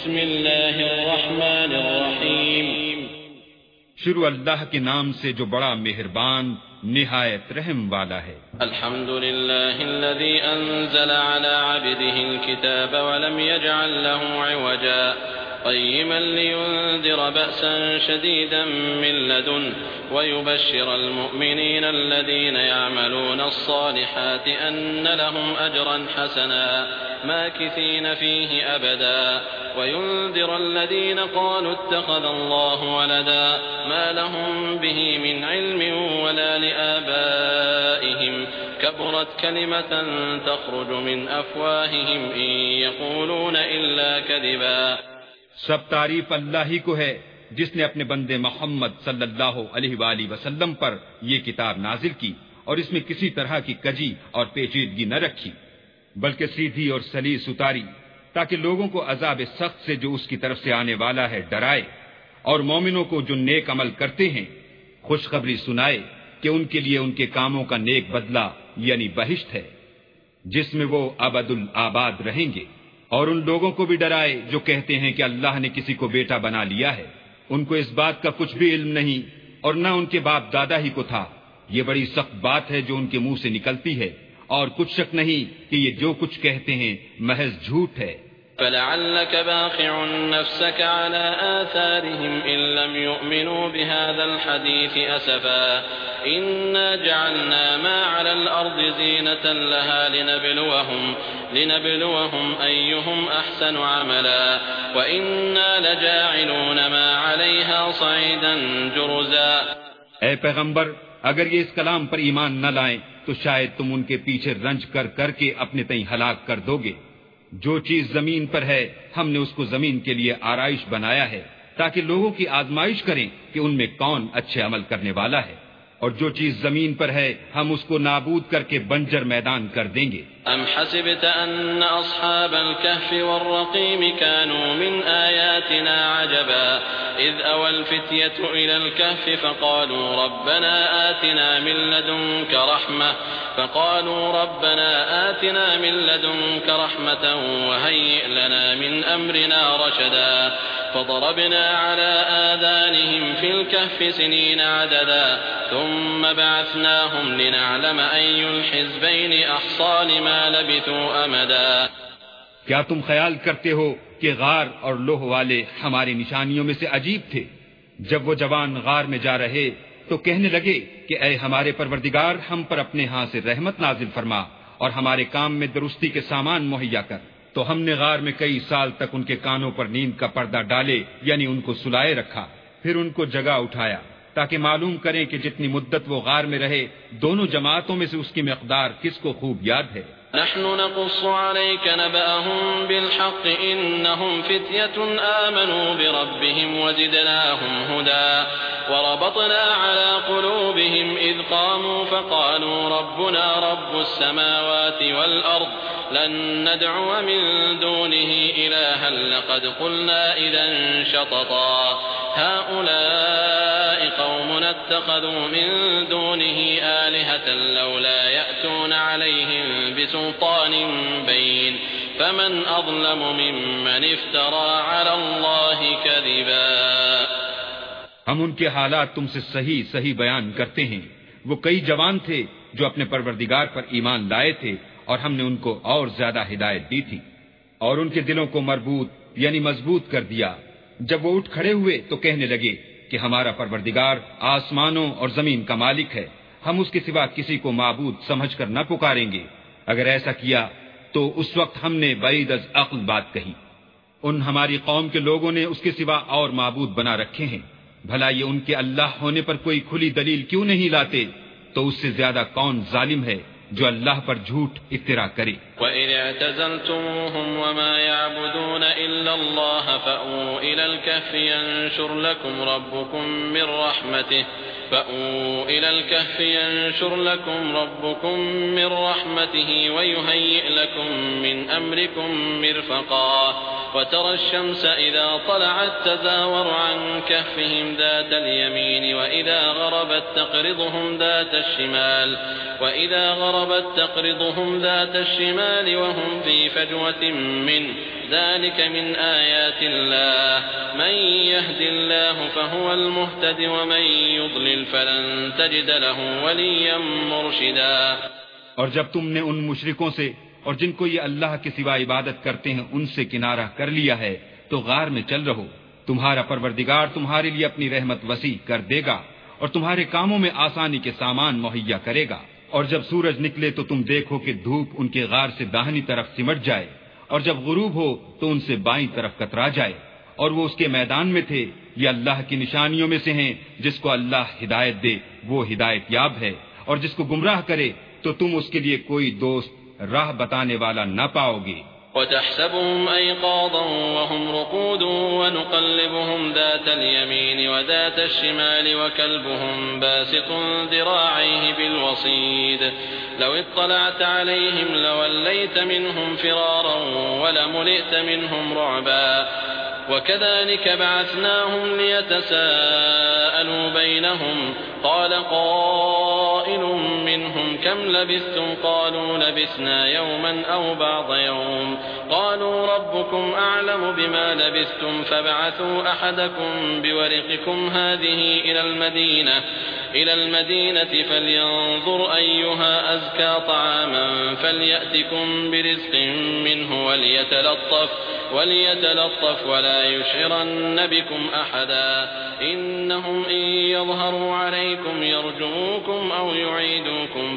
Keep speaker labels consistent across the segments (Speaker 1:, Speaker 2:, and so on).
Speaker 1: بسم اللہ الرحمن الرحیم
Speaker 2: شروع اللہ کے نام سے جو بڑا مہربان نہایت رحم والا ہے۔
Speaker 1: الحمد للہ الذي انزل على عبده الكتاب ولم يجعل له عوجا قيما لينذر بأسا شديدا من لدنه ويبشر المؤمنين الذين يعملون الصالحات أن لهم أجرا حسنا ماكثين فيه أبدا وينذر الذين قالوا اتخذ الله ولدا ما لهم به من علم ولا لآبائهم كبرت كلمة تخرج من أفواههم إن يقولون إلا كذبا۔
Speaker 2: سب تعریف اللہ ہی کو ہے جس نے اپنے بندے محمد صلی اللہ علیہ وآلہ وسلم پر یہ کتاب نازل کی اور اس میں کسی طرح کی کجی اور پیچیدگی نہ رکھی بلکہ سیدھی اور سلیس اتاری تاکہ لوگوں کو عذاب سخت سے جو اس کی طرف سے آنے والا ہے ڈرائے اور مومنوں کو جو نیک عمل کرتے ہیں خوشخبری سنائے کہ ان کے لیے ان کے کاموں کا نیک بدلہ یعنی بہشت ہے جس میں وہ ابد الآباد رہیں گے، اور ان لوگوں کو بھی ڈرائے جو کہتے ہیں کہ اللہ نے کسی کو بیٹا بنا لیا ہے، ان کو اس بات کا کچھ بھی علم نہیں اور نہ ان کے باپ دادا ہی کو تھا۔ یہ بڑی سخت بات ہے جو ان کے منہ سے نکلتی ہے اور کچھ شک نہیں کہ یہ جو کچھ کہتے ہیں محض جھوٹ ہے۔
Speaker 1: فلعلك باخع نفسك على آثارهم إن لم يؤمنوا بهذا الحديث أسفا إنا جعلنا ما على الأرض زينة لها لنبلوهم أيهم أحسن عملا وإنا لجاعلون ما عليها صعيدا جرزا۔
Speaker 2: اے پیغمبر، اگر یہ اس کلام پر ایمان نہ لائیں تو شاید تم ان کے پیچھے رنج کر کے اپنے تئیں ہلاک کر دو گے۔ جو چیز زمین پر ہے ہم نے اس کو زمین کے لیے آرائش بنایا ہے تاکہ لوگوں کی آزمائش کریں کہ ان میں کون اچھے عمل کرنے والا ہے، اور جو چیز زمین پر ہے ہم اس کو نابود کر کے بنجر میدان کر دیں گے۔
Speaker 1: ام حسبت ان اصحاب الكهف والرقيم كانوا من آياتنا عجبا اذ اوى الفتية الى الكهف فقالوا ربنا آتنا من لدنك رحمة وهيئ لنا من امرنا رشدا فضربنا على آذانهم في الكهف سنين عددا ثم بعثناهم لنعلم أي الحزبين أحصى لما لبثوا أمدا۔
Speaker 2: کیا تم خیال کرتے ہو کہ غار اور لوہ والے ہماری نشانیوں میں سے عجیب تھے؟ جب وہ جوان غار میں جا رہے تو کہنے لگے کہ اے ہمارے پروردگار، ہم پر اپنے ہاں سے رحمت نازل فرما اور ہمارے کام میں درستی کے سامان مہیا کر۔ تو ہم نے غار میں کئی سال تک ان کے کانوں پر نیند کا پردہ ڈالے یعنی ان کو سلائے رکھا، پھر ان کو جگہ اٹھایا تاکہ معلوم کریں کہ جتنی مدت وہ غار میں رہے دونوں جماعتوں میں سے اس کی مقدار کس کو خوب یاد ہے۔
Speaker 1: نحن نقص عليك نبأهم بالحق إنهم فتية آمنوا بربهم وزدناهم هدى وربطنا على قلوبهم إذ قاموا فقالوا ربنا رب السماوات والأرض لن ندعو من دونه إلها لقد قلنا إذا شططا هؤلاء قومنا اتخذوا من دونه آلهة لولا يأتون عليهم بسلطان بين فمن أظلم ممن افترى على الله كذبا۔
Speaker 2: ہم ان کے حالات تم سے صحیح بیان کرتے ہیں۔ وہ کئی جوان تھے جو اپنے پروردگار پر ایمان لائے تھے اور ہم نے ان کو اور زیادہ ہدایت دی تھی اور ان کے دلوں کو مربوط یعنی مضبوط کر دیا۔ جب وہ اٹھ کھڑے ہوئے تو کہنے لگے کہ ہمارا پروردگار آسمانوں اور زمین کا مالک ہے، ہم اس کے سوا کسی کو معبود سمجھ کر نہ پکاریں گے۔ اگر ایسا کیا تو اس وقت ہم نے بعید از عقل بات کہی۔ ان ہماری قوم کے لوگوں نے اس کے سوا اور معبود بنا رکھے ہیں، بھلا یہ ان کے اللہ ہونے پر کوئی کھلی دلیل کیوں نہیں لاتے؟ تو اس سے زیادہ کون ظالم ہے جو اللہ پر جھوٹ افترا کرے۔
Speaker 1: وَإِذْ اعْتَزَلْتُمُوهُمْ وَمَا يَعْبُدُونَ إِلَّا اللَّهَ فَأْوُوا إِلَى الْكَهْفِ يَنشُرْ لَكُمْ رَبُّكُمْ مِنْ رَحْمَتِهِ وَيُهَيِّئْ لَكُمْ مِنْ أَمْرِكُمْ مِرْفَقًا وترى الشمس إذا طلعت تزاور عن كهفهم ذات اليمين وإذا غربت تقرضهم ذات الشمال وهم في فجوة منه ذلك من آيات الله من يهد الله فهو المهتد ومن يضلل فلن تجد له وليا مرشدا۔
Speaker 2: اور جب تم نے ان مشرکوں سے اور جن کو یہ اللہ کے سوا عبادت کرتے ہیں ان سے کنارہ کر لیا ہے تو غار میں چل رہو، تمہارا پروردگار تمہارے لیے اپنی رحمت وسیع کر دے گا اور تمہارے کاموں میں آسانی کے سامان مہیا کرے گا۔ اور جب سورج نکلے تو تم دیکھو کہ دھوپ ان کے غار سے داہنی طرف سمٹ جائے، اور جب غروب ہو تو ان سے بائیں طرف کترا جائے، اور وہ اس کے میدان میں تھے۔ یہ اللہ کی نشانیوں میں سے ہیں، جس کو اللہ ہدایت دے وہ ہدایت یاب ہے، اور جس کو گمراہ کرے تو تم اس کے لیے کوئی دوست راہ بتانے والا نہ پاؤ گے۔
Speaker 1: وتحسبهم أيقاظا وهم رقود ونقلبهم ذات اليمين وذات الشمال وكلبهم باسط ذراعيه بالوصيد لو اطلعت عليهم لوليت منهم فرارا ولملئت منهم رعبا وكذلك بعثناهم ليتساءلوا بينهم قال قائل منهم كم لبثتم قالوا لبثنا يوما أو بعض يوم قالوا ربكم أعلم بما لبثتم فابعثوا أحدكم بورقكم هذه إلى المدينة فلينظر أيها أزكى طعاما فليأتكم برزق منه وليتلطف ولا يشعرن بكم أحدا إنهم إن يظهروا عليكم يرجموكم أو يعيدوكم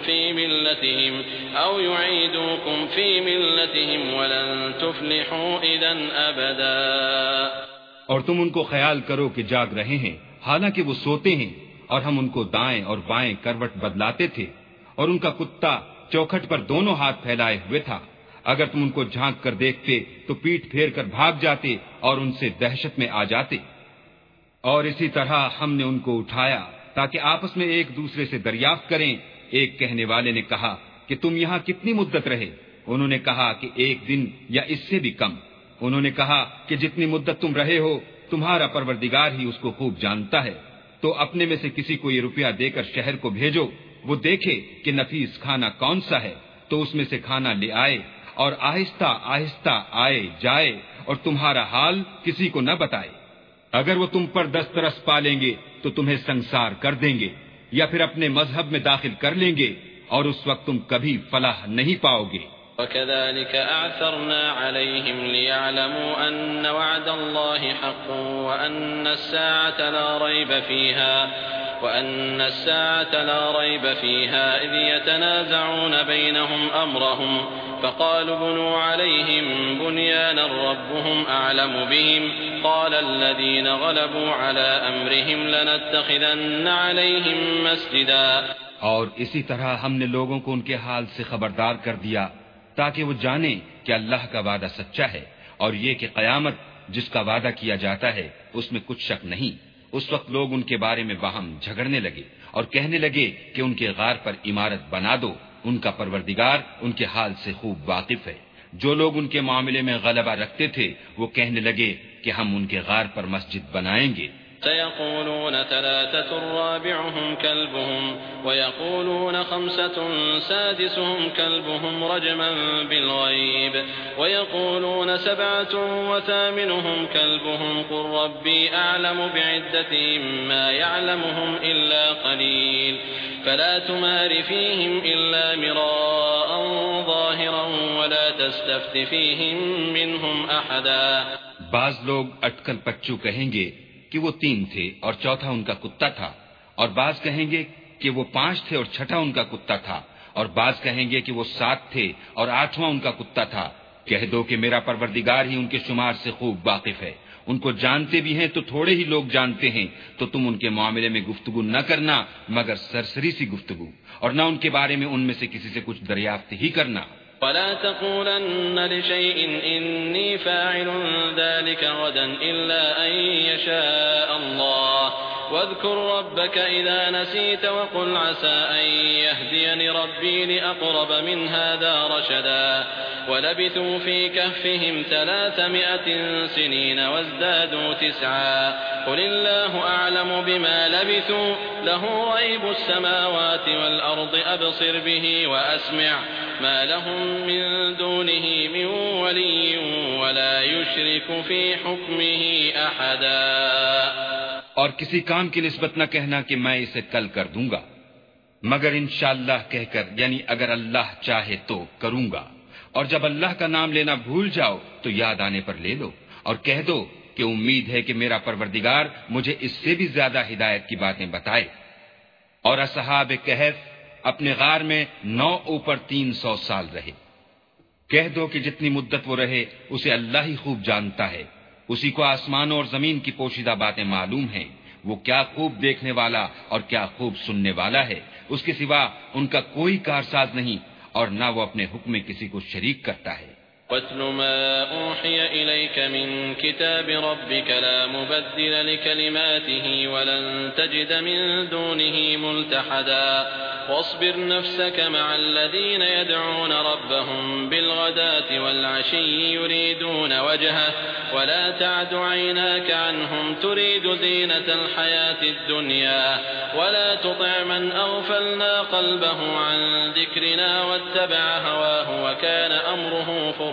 Speaker 1: في ملتهم ولن تفلحوا إذا أبدا۔
Speaker 2: اور تم ان کو خیال کرو کہ جاگ رہے ہیں حالانکہ وہ سوتے ہیں، اور ہم ان کو دائیں اور بائیں کروٹ بدلاتے تھے، اور ان کا کتا چوکھٹ پر دونوں ہاتھ پھیلائے ہوئے تھا۔ اگر تم ان کو جھانک کر دیکھتے تو پیٹ پھیر کر بھاگ جاتے اور ان سے دہشت میں آ جاتے۔ اور اسی طرح ہم نے ان کو اٹھایا تاکہ آپس میں ایک دوسرے سے دریافت کریں۔ ایک کہنے والے نے کہا کہ تم یہاں کتنی مدت رہے؟ انہوں نے کہا کہ ایک دن یا اس سے بھی کم۔ انہوں نے کہا کہ جتنی مدت تم رہے ہو تمہارا پروردگار ہی اس کو خوب جانتا ہے، تو اپنے میں سے کسی کو یہ روپیہ دے کر شہر کو بھیجو، وہ دیکھے کہ نفیس کھانا کون سا ہے تو اس میں سے کھانا لے آئے، اور آہستہ آہستہ آئے جائے اور تمہارا حال کسی کو نہ بتائے۔ اگر وہ تم پر دسترس پالیں گے تو تمہیں سنسار کر دیں گے، یا پھر اپنے مذہب میں داخل کر لیں گے، اور اس وقت تم کبھی فلاح نہیں پاؤ گے۔
Speaker 1: وكذلك أعثرنا عليهم ليعلموا أن وعد الله حق وأن الساعة لا ريب فيها إذ يتنازعون بينهم أمرهم فقالوا بنوا عليهم بنيانا ربهم أعلم بهم قال الذين غلبوا على أمرهم لنتخذن عليهم مسجدا۔
Speaker 2: اور اسی طرح ہم نے لوگوں کو ان کے حال سے خبردار کر دیا تاکہ وہ جانیں کہ اللہ کا وعدہ سچا ہے، اور یہ کہ قیامت جس کا وعدہ کیا جاتا ہے اس میں کچھ شک نہیں۔ اس وقت لوگ ان کے بارے میں باہم جھگڑنے لگے اور کہنے لگے کہ ان کے غار پر عمارت بنا دو، ان کا پروردگار ان کے حال سے خوب واقف ہے۔ جو لوگ ان کے معاملے میں غلبہ رکھتے تھے وہ کہنے لگے کہ ہم ان کے غار پر مسجد بنائیں گے۔
Speaker 1: سيقولون 3 رابعهم كلبهم ويقولون 5 سادسهم كلبهم رجما بالغيب ويقولون 7 وثامنهم كلبهم قل ربي أعلم بعدتهم ما يعلمهم إلا قليل فلا تمار فيهم إلا مراء ظاهرا ولا تستفت فيهم منهم أحدا۔
Speaker 2: بعض لوگ اٹکل پچو کہیں گے کہ وہ 3 تھے اور چوتھا ان کا کتا تھا، اور بعض کہیں گے کہ وہ 5 تھے اور چھٹا ان کا کتا تھا، اور بعض کہیں گے کہ وہ 7 تھے اور 8واں ان کا کتا تھا۔ کہہ دو کہ میرا پروردگار ہی ان کے شمار سے خوب واقف ہے، ان کو جانتے بھی ہیں تو تھوڑے ہی لوگ جانتے ہیں، تو تم ان کے معاملے میں گفتگو نہ کرنا مگر سرسری سی گفتگو، اور نہ ان کے بارے میں ان میں سے کسی سے کچھ دریافت ہی کرنا۔
Speaker 1: ولا تقولن لشيء إني فاعل ذلك غدا إلا أن يشاء الله واذكر ربك إذا نسيت وقل عسى أن يهديني ربي لأقرب من هذا رشدا ولبثوا في كهفهم 300 سنين وازدادوا 9 قل الله أعلم بما لبثوا له غيب السماوات والأرض أبصر به وأسمع ما لهم من دونه من ولي ولا يشرك في حكمه أحدا۔
Speaker 2: اور کسی کام کی نسبت نہ کہنا کہ میں اسے کل کر دوں گا، مگر انشاءاللہ کہہ کر، یعنی اگر اللہ چاہے تو کروں گا۔ اور جب اللہ کا نام لینا بھول جاؤ تو یاد آنے پر لے لو، اور کہہ دو کہ امید ہے کہ میرا پروردگار مجھے اس سے بھی زیادہ ہدایت کی باتیں بتائے۔ اور اصحاب کہف اپنے غار میں 9 اوپر 300 سال رہے۔ کہہ دو کہ جتنی مدت وہ رہے اسے اللہ ہی خوب جانتا ہے، اسی کو آسمانوں اور زمین کی پوشیدہ باتیں معلوم ہیں، وہ کیا خوب دیکھنے والا اور کیا خوب سننے والا ہے، اس کے سوا ان کا کوئی کارساز نہیں، اور نہ وہ اپنے حکم میں کسی کو شریک کرتا ہے۔
Speaker 1: وَاتْلُ مَا أُوحِيَ إِلَيْكَ مِن كِتَابِ رَبِّكَ لَا مُبَدِّلَ لِكَلِمَاتِهِ وَلَن تَجِدَ مِن دُونِهِ مُلْتَحَدًا وَاصْبِرْ نَفْسَكَ مَعَ الَّذِينَ يَدْعُونَ رَبَّهُم بِالْغَدَاةِ وَالْعَشِيِّ يُرِيدُونَ وَجْهَهُ وَلَا تَعْدُ عَيْنَاكَ عَنْهُمْ تُرِيدُ زِينَةَ الْحَيَاةِ الدُّنْيَا وَلَا تُطِعْ مَنْ أَغْفَلْنَا قَلْبَهُ عَن ذِكْرِنَا وَاتَّبَعَ هَوَاهُ وَكَانَ أَمْرُهُ فُرُطًا۔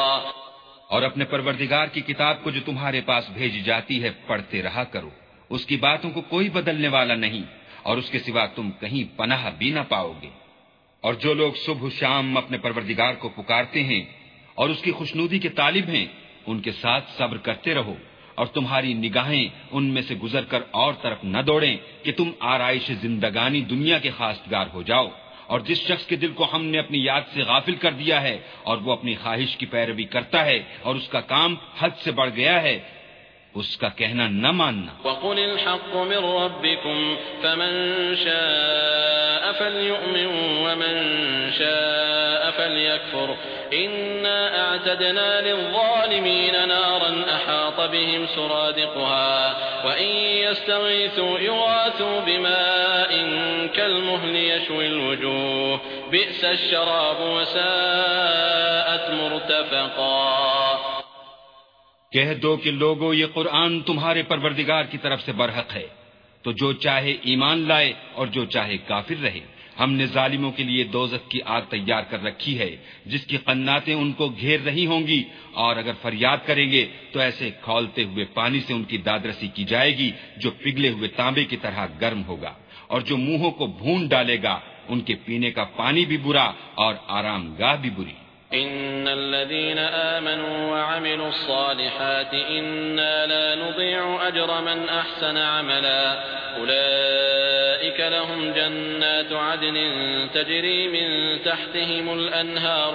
Speaker 2: اور اپنے پروردگار کی کتاب کو جو تمہارے پاس بھیجی جاتی ہے پڑھتے رہا کرو، اس کی باتوں کو کوئی بدلنے والا نہیں، اور اس کے سوا تم کہیں پناہ بھی نہ پاؤ گے۔ اور جو لوگ صبح و شام اپنے پروردگار کو پکارتے ہیں اور اس کی خوشنودی کے طالب ہیں، ان کے ساتھ صبر کرتے رہو، اور تمہاری نگاہیں ان میں سے گزر کر اور طرف نہ دوڑیں کہ تم آرائش زندگانی دنیا کے خواستگار ہو جاؤ۔ اور جس شخص کے دل کو ہم نے اپنی یاد سے غافل کر دیا ہے اور وہ اپنی خواہش کی پیروی کرتا ہے اور اس کا کام حد سے بڑھ گیا ہے، اس کا کہنا نہ ماننا۔
Speaker 1: وَقُلِ الْحَقُّ مِن رَّبِّكُمْ فَمَن شَاءَ فَلْيُؤْمِن وَمَن شَاءَ فَلْيَكْفُرْ إِنَّا أَعْتَدْنَا لِلظَّالِمِينَ نَارًا أَحَاطَ بِهِمْ سُرَادِقُهَا وَإِن يَسْتَغِيثُوا يُغَاثُوا بِمَاءٍ كَالْمُهْلِ يَشْوِي الْوُجُوهَ بِئْسَ الشَّرَابُ وَسَاءَتْ مُرْتَفَقًا۔
Speaker 2: کہہ دو کہ لوگو یہ قرآن تمہارے پروردگار کی طرف سے برحق ہے، تو جو چاہے ایمان لائے اور جو چاہے کافر رہے۔ ہم نے ظالموں کے لیے دوزخ کی آگ تیار کر رکھی ہے جس کی قناتیں ان کو گھیر رہی ہوں گی، اور اگر فریاد کریں گے تو ایسے کھولتے ہوئے پانی سے ان کی دادرسی کی جائے گی جو پگھلے ہوئے تانبے کی طرح گرم ہوگا، اور جو منہوں کو بھون ڈالے گا ان کے پینے کا پانی بھی برا اور آرام گاہ بھی بری۔
Speaker 1: إن الذين آمنوا وعملوا الصالحات إنا لا نضيع أجر من أحسن عملا أولئك لهم جنات عدن تجري من تحتهم الأنهار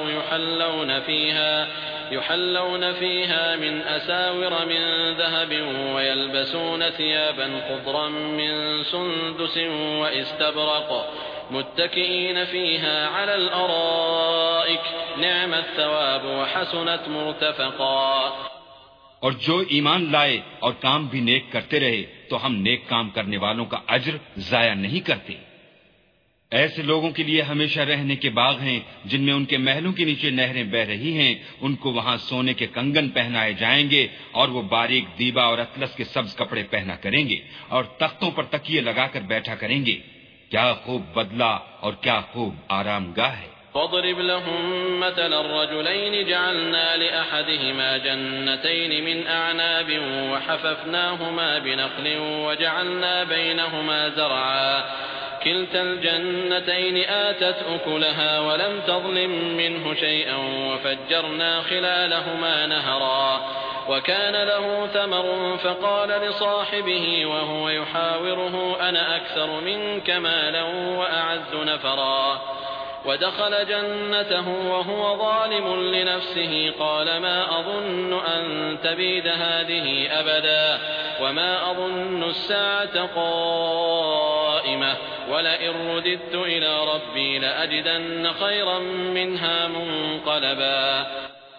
Speaker 1: يحلون فيها من أساور من ذهب ويلبسون ثيابا خضرا من سندس واستبرق متكئين فيها على الأرائك نعم الثواب وحسنت مرتفقا۔
Speaker 2: اور جو ایمان لائے اور کام بھی نیک کرتے رہے تو ہم نیک کام کرنے والوں کا اجر ضائع نہیں کرتے۔ ایسے لوگوں کے لیے ہمیشہ رہنے کے باغ ہیں جن میں ان کے محلوں کے نیچے نہریں بہ رہی ہیں، ان کو وہاں سونے کے کنگن پہنائے جائیں گے اور وہ باریک دیبا اور اطلس کے سبز کپڑے پہنا کریں گے اور تختوں پر تکیے لگا کر بیٹھا کریں گے۔ کیا خوب بدلہ اور کیا خوب آرام گاہ ہے۔
Speaker 1: وَاضْرِبْ لَهُم مَّثَلًا رَّجُلَيْنِ جَعَلْنَا لِأَحَدِهِمَا جَنَّتَيْنِ مِنْ أَعْنَابٍ وَحَفَفْنَاهُمَا بِنَخْلٍ وَجَعَلْنَا بَيْنَهُمَا زَرْعًا كِلْتَا الْجَنَّتَيْنِ آتَتْ أُكُلَهَا وَلَمْ تَظْلِم مِّنْهُ شَيْئًا وَفَجَّرْنَا خِلَالَهُمَا نَهَرًا وكان له ثمر فقال لصاحبه وهو يحاوره أنا أكثر منك مالا وأعز نفرا ودخل جنته وهو ظالم لنفسه قال ما أظن أن تبيد هذه أبدا وما أظن الساعة قائمة ولئن رددت إلى ربي لأجدن خيرا منها منقلبا۔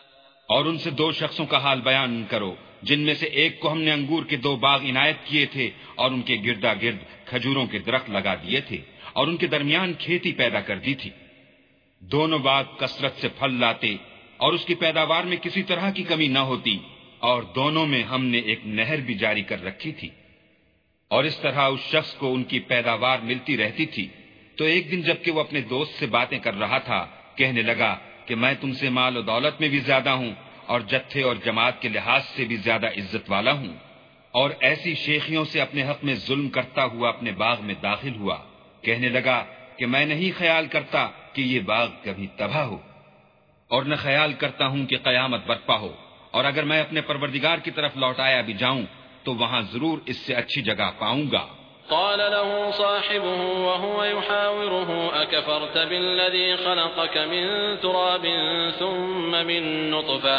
Speaker 2: اور ان سے 2 شخصوں کا حال بیان کرو جن میں سے ایک کو ہم نے انگور کے 2 باغ عنایت کیے تھے اور ان کے گردا گرد کھجوروں کے درخت لگا دیے تھے اور ان کے درمیان کھیتی پیدا کر دی تھی۔ دونوں باغ کثرت سے پھل لاتے اور اس کی پیداوار میں کسی طرح کی کمی نہ ہوتی، اور دونوں میں ہم نے ایک نہر بھی جاری کر رکھی تھی، اور اس طرح اس شخص کو ان کی پیداوار ملتی رہتی تھی۔ تو ایک دن جب کہ وہ اپنے دوست سے باتیں کر رہا تھا، کہنے لگا کہ میں تم سے مال و دولت میں بھی زیادہ ہوں اور جتھے اور جماعت کے لحاظ سے بھی زیادہ عزت والا ہوں، اور ایسی شیخیوں سے اپنے حق میں ظلم کرتا ہوا اپنے باغ میں داخل ہوا۔ کہنے لگا کہ میں نہیں خیال کرتا کہ یہ باغ کبھی تباہ ہو، اور نہ خیال کرتا ہوں کہ قیامت برپا ہو، اور اگر میں اپنے پروردگار کی طرف لوٹایا بھی جاؤں تو وہاں ضرور اس سے اچھی جگہ پاؤں گا۔
Speaker 1: قال له صاحبه وهو يحاوره أكفرت بالذي خلقك من تراب ثم من نطفة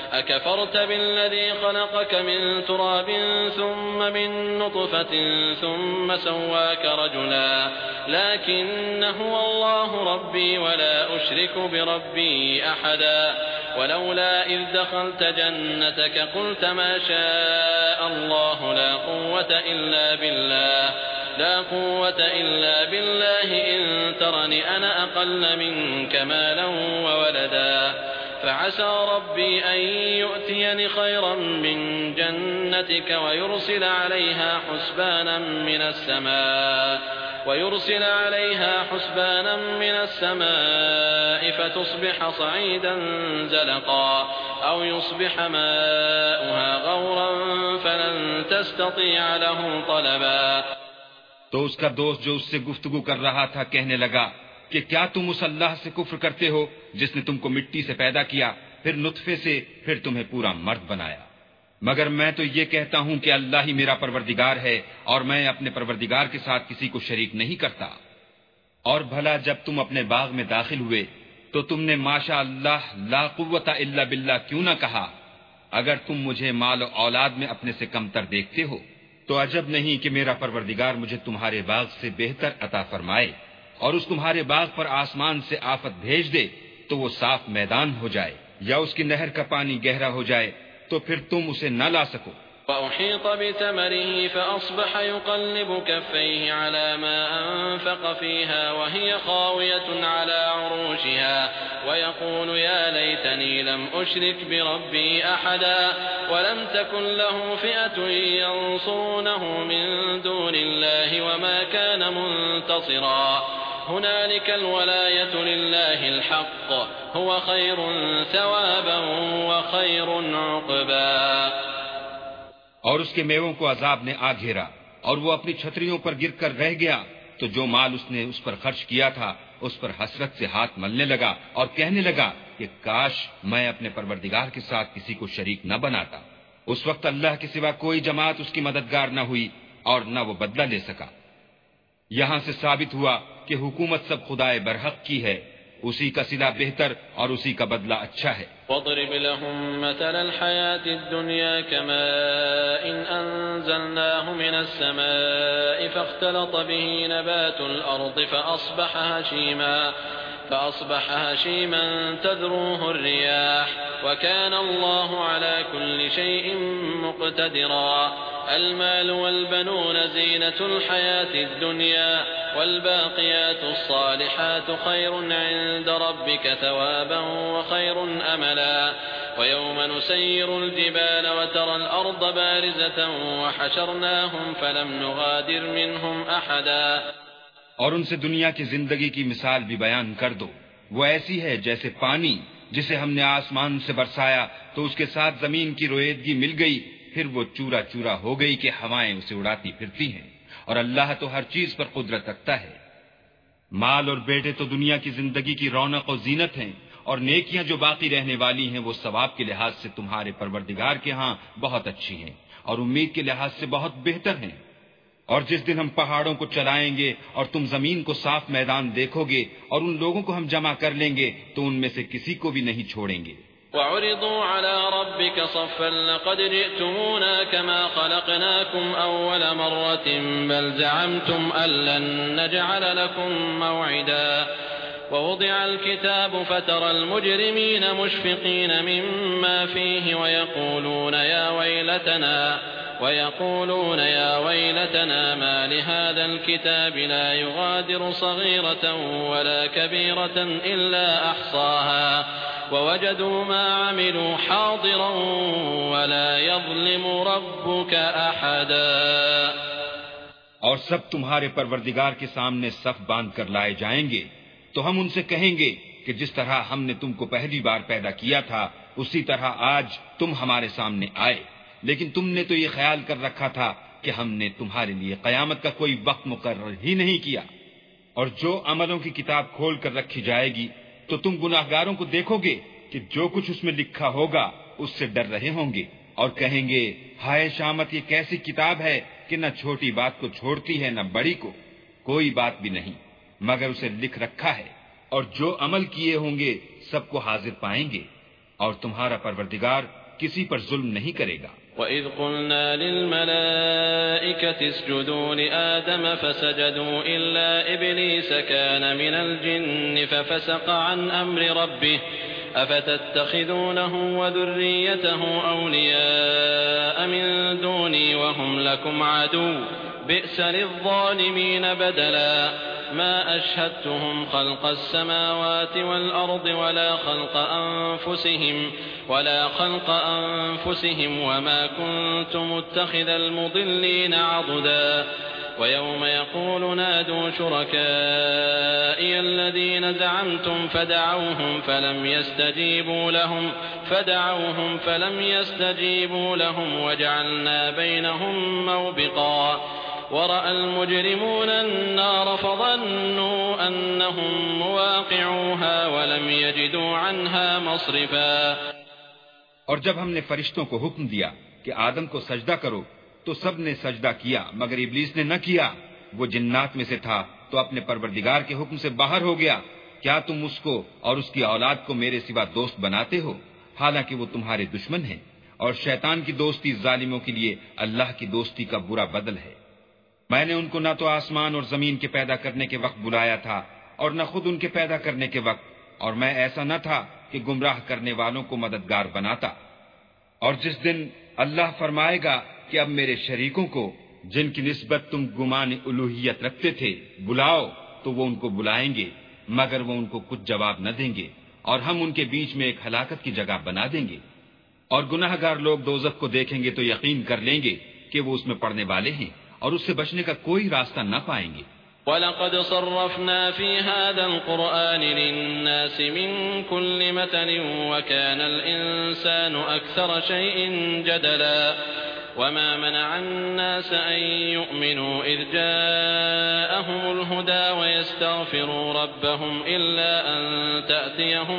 Speaker 1: ثم سواك رجلا لكن هو الله ربي ولا أشرك بربي أحدا ولولا إذ دخلت جنتك قلت ما شاء الله لا قوة إلا بالله إن ترني أنا أقل منك مالا وولدا فعسى ربي أن يؤتيني خيرا من جنتك ويرسل عليها حسبانا من السماء فتصبح صعيدا زلقا أو يصبح ماؤها غورا فلن تستطيع له طلبا۔
Speaker 2: تو اس کا دوست جو اس سے گفتگو کر رہا تھا کہنے لگا کہ کیا تم اس اللہ سے کفر کرتے ہو جس نے تم کو مٹی سے پیدا کیا، پھر نطفے سے، پھر تمہیں پورا مرد بنایا؟ مگر میں تو یہ کہتا ہوں کہ اللہ ہی میرا پروردگار ہے اور میں اپنے پروردگار کے ساتھ کسی کو شریک نہیں کرتا۔ اور بھلا جب تم اپنے باغ میں داخل ہوئے تو تم نے ماشاء اللہ لا قوت الا باللہ کیوں نہ کہا؟ اگر تم مجھے مال و اولاد میں اپنے سے کمتر دیکھتے ہو تو عجب نہیں کہ میرا پروردگار مجھے تمہارے باغ سے بہتر عطا فرمائے، اور اس تمہارے باغ پر آسمان سے آفت بھیج دے تو وہ صاف میدان ہو جائے، یا اس کی نہر کا پانی گہرا ہو جائے تو پھر تم اسے نہ لا سکو۔
Speaker 1: وأحيط بثمره فأصبح يقلب كفيه على ما أنفق فيها وهي خاوية على عروشها ويقول يا ليتني لم أشرك بربي أحدا ولم تكن له فئة ينصرونه من دون الله وما كان منتصرا هنالك الولاية لله الحق هو خير ثوابا وخير عقبا۔
Speaker 2: اور اس کے میووں کو عذاب نے آ گھیرا اور وہ اپنی چھتریوں پر گر کر رہ گیا، تو جو مال اس نے اس پر خرچ کیا تھا اس پر حسرت سے ہاتھ ملنے لگا اور کہنے لگا کہ کاش میں اپنے پروردگار کے ساتھ کسی کو شریک نہ بناتا۔ اس وقت اللہ کے سوا کوئی جماعت اس کی مددگار نہ ہوئی اور نہ وہ بدلہ لے سکا۔ یہاں سے ثابت ہوا کہ حکومت سب خدائے برحق کی ہے، اسی کا صلہ بہتر اور اسی کا بدلہ اچھا ہے۔
Speaker 1: وَاضْرِبْ لَهُم مَّثَلَ الْحَيَاةِ الدُّنْيَا كَمَاءٍ أَنزَلْنَاهُ مِنَ السَّمَاءِ فَاخْتَلَطَ بِهِ نَبَاتُ الْأَرْضِ فأصبح هشيما تذروه الرياح وكان الله على كل شيء مقتدرا المال والبنون زينة الحياة الدنيا والباقيات الصالحات خير عند ربك ثوابا وخير أملا ويوم نسير الجبال وترى الأرض بارزة وحشرناهم فلم نغادر منهم أحدا۔
Speaker 2: اور ان سے دنیا کی زندگی کی مثال بھی بیان کر دو، وہ ایسی ہے جیسے پانی جسے ہم نے آسمان سے برسایا تو اس کے ساتھ زمین کی رویدگی مل گئی، پھر وہ چورا چورا ہو گئی کہ ہوائیں اسے اڑاتی پھرتی ہیں، اور اللہ تو ہر چیز پر قدرت رکھتا ہے۔ مال اور بیٹے تو دنیا کی زندگی کی رونق و زینت ہیں، اور نیکیاں جو باقی رہنے والی ہیں وہ ثواب کے لحاظ سے تمہارے پروردگار کے ہاں بہت اچھی ہیں اور امید کے لحاظ سے بہت بہتر ہیں۔ اور جس دن ہم پہاڑوں کو چلائیں گے اور تم زمین کو صاف میدان دیکھو گے اور ان لوگوں کو ہم جمع کر لیں گے تو ان میں سے کسی کو بھی نہیں چھوڑیں گے۔
Speaker 1: وَعُرِضُوا عَلَى رَبِّكَ صَفًّا لَقَدْ جِئْتُمُونَا كَمَا خَلَقْنَاكُمْ أَوَّلَ مَرَّةٍ بَلْ زَعَمْتُمْ أَن لَّن نَّجْعَلَ لَكُم مَّوْعِدًا ووضع الكتاب فترى المجرمين مشفقين مما فيه ويقولون يا ويلتنا ما لهذا الكتاب لا يغادر صغيرة ولا كبيرة إلا أحصاها ووجدوا ما عملوا حاضرا ولا يظلم ربك أحدا.
Speaker 2: اور سب تمہارے پروردگار کے سامنے صف باندھ کر لائے جائیں گے تو ہم ان سے کہیں گے کہ جس طرح ہم نے تم کو پہلی بار پیدا کیا تھا اسی طرح آج تم ہمارے سامنے آئے، لیکن تم نے تو یہ خیال کر رکھا تھا کہ ہم نے تمہارے لیے قیامت کا کوئی وقت مقرر ہی نہیں کیا. اور جو عملوں کی کتاب کھول کر رکھی جائے گی تو تم گناہگاروں کو دیکھو گے کہ جو کچھ اس میں لکھا ہوگا اس سے ڈر رہے ہوں گے اور کہیں گے ہائے شامت، یہ کیسی کتاب ہے کہ نہ چھوٹی بات کو چھوڑتی ہے نہ بڑی کو، کوئی بات بھی نہیں مگر اسے لکھ رکھا ہے، اور جو عمل کیے ہوں گے سب کو حاضر پائیں گے، اور تمہارا پروردگار کسی پر ظلم نہیں کرے گا.
Speaker 1: وَإِذْ قُلْنَا لِلْمَلَائِكَةِ اسْجُدُوا لِآدَمَ فَسَجَدُوا إِلَّا إِبْلِيسَ كَانَ مِنَ الْجِنِّ فَفَسَقَ عَنْ أَمْرِ رَبِّهِ أَفَتَتَّخِذُونَهُ وَذُرِّيَّتَهُ أَوْلِيَاءَ مِن دُونِي وَهُمْ لَكُمْ عَدُوٌّ بِئْسَ لِلظَّالِمِينَ بَدَلًا. ما أشهدتهم خلق السماوات والأرض ولا خلق أنفسهم وما كنت متخذ المضلين عضدا. ويوم يقول نادوا شركائي الذين زعمتم فدعوهم فلم يستجيبوا لهم وجعلنا بينهم موبقا. ورأى المجرمون النار فظنوا أنهم مواقعوها ولم يجدوا عنها مصرفا.
Speaker 2: اور جب ہم نے فرشتوں کو حکم دیا کہ آدم کو سجدہ کرو تو سب نے سجدہ کیا مگر ابلیس نے نہ کیا، وہ جنات میں سے تھا تو اپنے پروردگار کے حکم سے باہر ہو گیا. کیا تم اس کو اور اس کی اولاد کو میرے سوا دوست بناتے ہو حالانکہ وہ تمہارے دشمن ہیں، اور شیطان کی دوستی ظالموں کے لیے اللہ کی دوستی کا برا بدل ہے. میں نے ان کو نہ تو آسمان اور زمین کے پیدا کرنے کے وقت بلایا تھا اور نہ خود ان کے پیدا کرنے کے وقت، اور میں ایسا نہ تھا کہ گمراہ کرنے والوں کو مددگار بناتا. اور جس دن اللہ فرمائے گا کہ اب میرے شریکوں کو جن کی نسبت تم گمان الوہیت رکھتے تھے بلاؤ، تو وہ ان کو بلائیں گے مگر وہ ان کو کچھ جواب نہ دیں گے، اور ہم ان کے بیچ میں ایک ہلاکت کی جگہ بنا دیں گے. اور گناہ گار لوگ دوزخ کو دیکھیں گے تو یقین کر لیں گے کہ وہ اس میں پڑنے والے ہیں اور اس سے بچنے کا کوئی راستہ نہ پائیں گے.
Speaker 1: وَلَقَدْ صَرَّفْنَا فِي هَذَا الْقُرْآنِ لِلنَّاسِ مِنْ كُلِّ مَثَلٍ وَكَانَ الْإِنسَانُ أَكْثَرَ شَيْءٍ جَدَلًا. وَمَا مَنَعَ النَّاسَ أَن يُؤْمِنُوا إِذْ جَاءَهُمُ الْهُدَى وَيَسْتَغْفِرُوا رَبَّهُمْ إِلَّا أَن تَأْتِيَهُمْ